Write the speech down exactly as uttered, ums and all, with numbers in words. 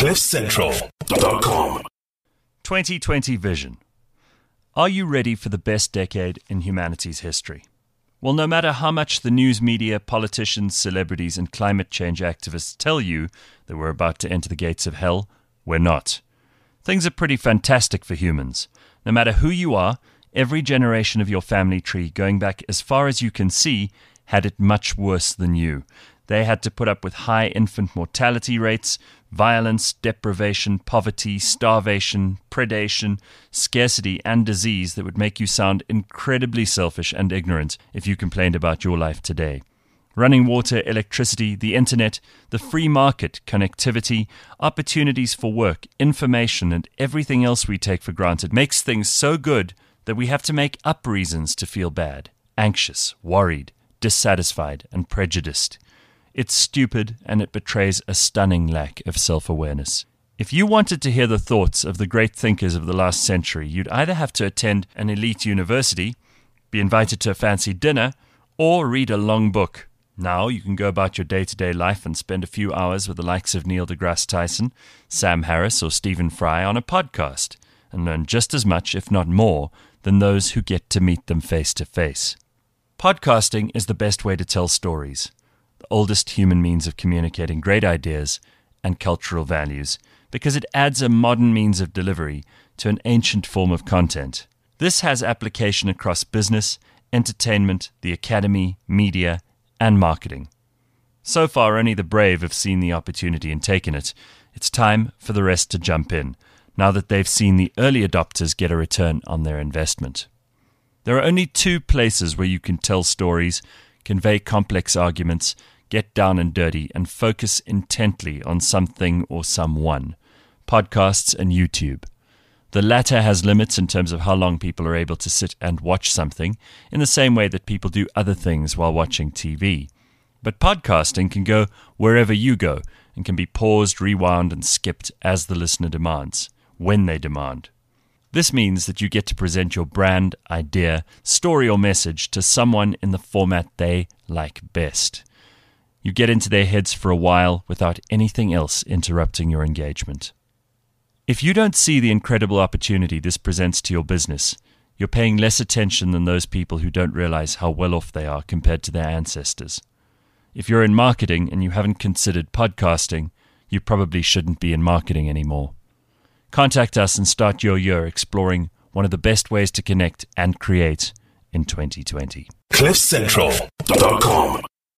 cliff central dot com. twenty twenty Vision. Are you ready for the best decade in humanity's history? Well, no matter how much the news media, politicians, celebrities, and climate change activists tell you that we're about to enter the gates of hell, we're not. Things are pretty fantastic for humans. No matter who you are, every generation of your family tree, going back as far as you can see, had it much worse than you. They had to put up with high infant mortality rates, violence, deprivation, poverty, starvation, predation, scarcity, and disease that would make you sound incredibly selfish and ignorant if you complained about your life today. Running water, electricity, the internet, the free market, connectivity, opportunities for work, information, and everything else we take for granted makes things so good that we have to make up reasons to feel bad, anxious, worried, dissatisfied, and prejudiced. It's stupid, and it betrays a stunning lack of self-awareness. If you wanted to hear the thoughts of the great thinkers of the last century, you'd either have to attend an elite university, be invited to a fancy dinner, or read a long book. Now you can go about your day-to-day life and spend a few hours with the likes of Neil deGrasse Tyson, Sam Harris, or Stephen Fry on a podcast, and learn just as much, if not more, than those who get to meet them face-to-face. Podcasting is the best way to tell stories. The oldest human means of communicating great ideas and cultural values, because it adds a modern means of delivery to an ancient form of content. This has application across business, entertainment, the academy, media, and marketing. So far, only the brave have seen the opportunity and taken it. It's time for the rest to jump in, now that they've seen the early adopters get a return on their investment. There are only two places where you can tell stories, convey complex arguments, get down and dirty, and focus intently on something or someone: podcasts and YouTube. The latter has limits in terms of how long people are able to sit and watch something, in the same way that people do other things while watching T V. But podcasting can go wherever you go, and can be paused, rewound, and skipped as the listener demands, when they demand. This means that you get to present your brand, idea, story, or message to someone in the format they like best. You get into their heads for a while without anything else interrupting your engagement. If you don't see the incredible opportunity this presents to your business, you're paying less attention than those people who don't realize how well off they are compared to their ancestors. If you're in marketing and you haven't considered podcasting, you probably shouldn't be in marketing anymore. Contact us and start your year exploring one of the best ways to connect and create in twenty twenty. cliff central dot com